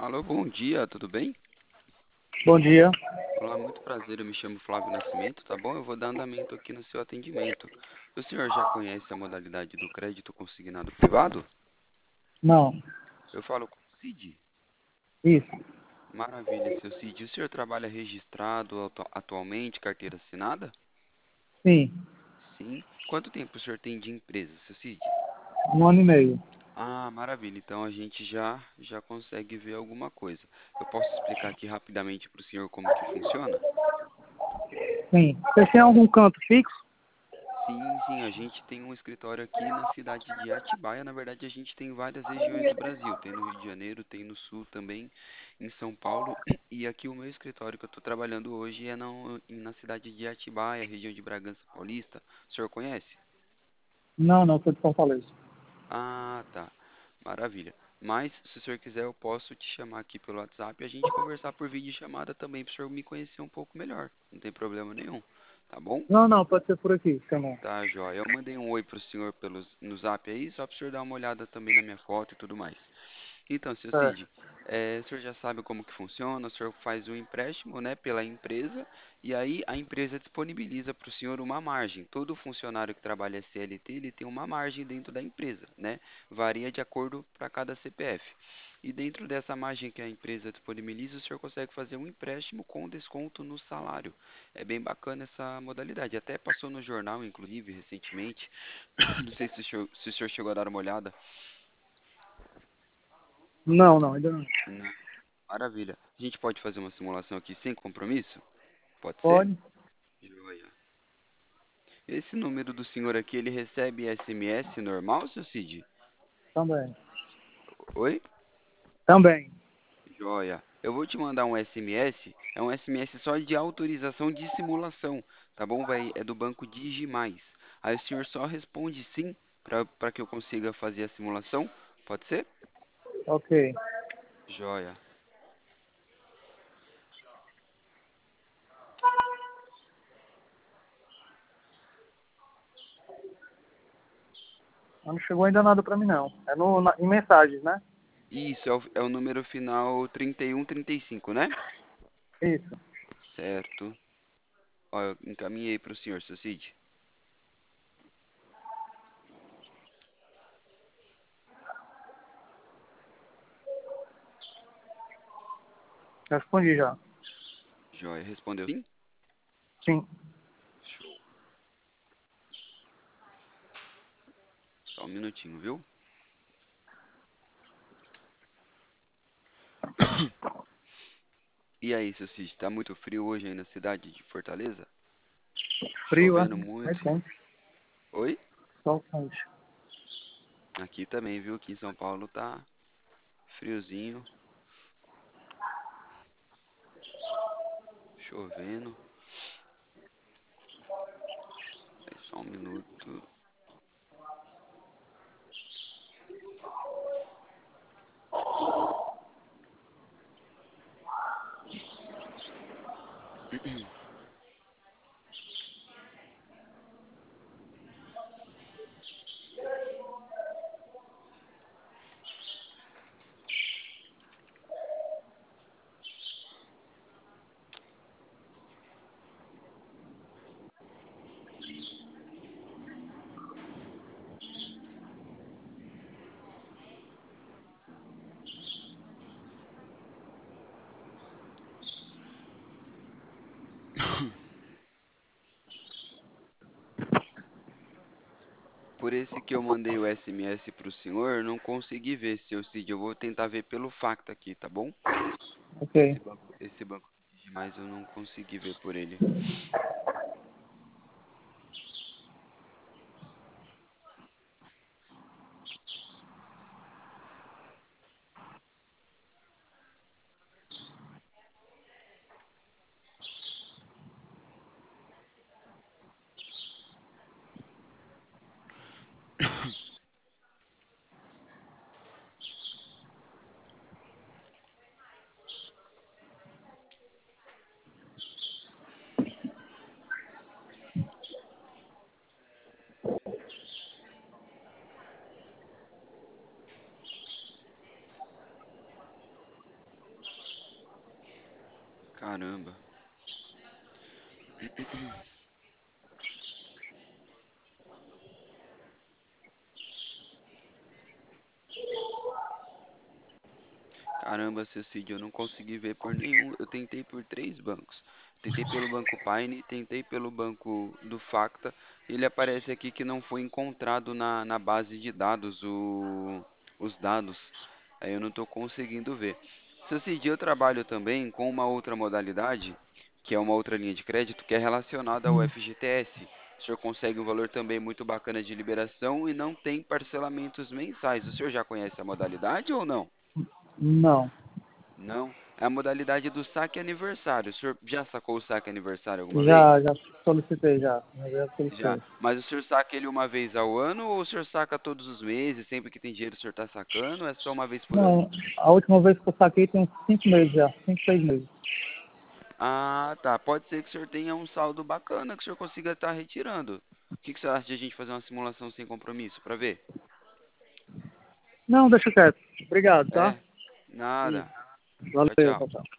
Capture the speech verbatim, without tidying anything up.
Alô, bom dia, tudo bem? Bom dia. Olá, muito prazer, eu me chamo Flávio Nascimento, tá bom? Eu vou dar andamento aqui no seu atendimento. O senhor já conhece a modalidade do crédito consignado privado? Não, Eu falo com o Cid. isso. Maravilha, seu Cid. O senhor trabalha registrado atu- atualmente, carteira assinada? Sim, Sim. Quanto tempo o senhor tem de empresa, seu Cid? um ano e meio. Ah, maravilha. Então a gente já já consegue ver alguma coisa. Eu posso explicar aqui rapidamente para o senhor como que funciona? Sim. Vocês têm algum canto fixo? Sim, sim, a gente tem um escritório aqui na cidade de Atibaia. Na verdade, a gente tem várias regiões do Brasil. Tem no Rio de Janeiro, tem no Sul também, em São Paulo. E aqui o meu escritório que eu estou trabalhando hoje é não- na cidade de Atibaia, região de Bragança Paulista. O senhor conhece? Não, não, sou de Fortaleza. Ah, tá. Maravilha. Mas, se o senhor quiser, eu posso te chamar aqui pelo WhatsApp e a gente conversar por videochamada também, para o senhor me conhecer um pouco melhor. Não tem problema nenhum. Tá bom? Não, não, pode ser por aqui, chamou. Tá, joia. Eu mandei um oi pro senhor pelos, no zap aí, só pro senhor dar uma olhada também na minha foto e tudo mais. Então, seu É, Cid, eh, o senhor já sabe como que funciona, o senhor faz o empréstimo, né, pela empresa, e aí a empresa disponibiliza para o senhor uma margem. Todo funcionário que trabalha C L T, ele tem uma margem dentro da empresa, né? Varia de acordo para cada C P F. E dentro dessa margem que a empresa disponibiliza, o senhor consegue fazer um empréstimo com desconto no salário. É bem bacana essa modalidade. Até passou no jornal, inclusive, recentemente. Não sei se o senhor, se o senhor chegou a dar uma olhada. não, não, ainda não. Não. Maravilha. A gente pode fazer uma simulação aqui sem compromisso? Pode ser? Pode? Joia. Esse número do senhor aqui, ele recebe S M S normal, seu Cid? Também. Oi? Também. Joia. Eu vou te mandar um S M S. É um S M S só de autorização de simulação, tá bom? Vai, é do banco Digimais. Aí o senhor só responde sim para para que eu consiga fazer a simulação. Pode ser? Ok. Joia. Não chegou ainda nada pra mim, não. É no, na- em mensagens, né? Isso, é o, é o número final trinta e um trinta e cinco, né? Isso. Certo. Ó, eu encaminhei para o senhor, seu Cid. Respondi já. Joia. Respondeu sim? Sim. Show. Só um minutinho, viu? E aí, seu Cid, tá muito frio hoje aí na cidade de Fortaleza? Frio, é? Chovendo É muito? quente. Oi? Sol quente. Aqui também, viu? Aqui em São Paulo tá friozinho, chovendo. Aí só um minuto. Por esse que eu mandei o S M S pro senhor, não consegui ver, seu Cid. Eu vou tentar ver pelo Facta aqui, tá bom? Ok. Esse banco, esse banco demais eu não consegui ver por ele. Caramba. Caramba, Cecília, eu não consegui ver por nenhum. Eu tentei por três bancos. Tentei pelo banco Pine, tentei pelo banco do Facta. Ele aparece aqui que não foi encontrado na, na base de dados o, os dados. Aí eu não estou conseguindo ver. Cecília, eu trabalho também com uma outra modalidade, que é uma outra linha de crédito, que é relacionada ao Hum, F G T S. O senhor consegue um valor também muito bacana de liberação e não tem parcelamentos mensais. O senhor já conhece a modalidade ou não? não. Não. É a modalidade do saque aniversário. O senhor já sacou o saque aniversário alguma Já, vez? já solicitei, já. Já Já. solicitei. Mas o senhor saca ele uma vez ao ano ou o senhor saca todos os meses, sempre que tem dinheiro o senhor está sacando, ou é só uma vez por ano? Não, a última vez que eu saquei tem uns cinco meses já. Cinco, seis meses. Ah, tá. Pode ser que o senhor tenha um saldo bacana que o senhor consiga estar retirando. O que que você acha de a gente fazer uma simulação sem compromisso para ver? Não, deixa quieto. Obrigado, tá? É? E Nada. Tchau, valeu, tchau. tchau, tchau.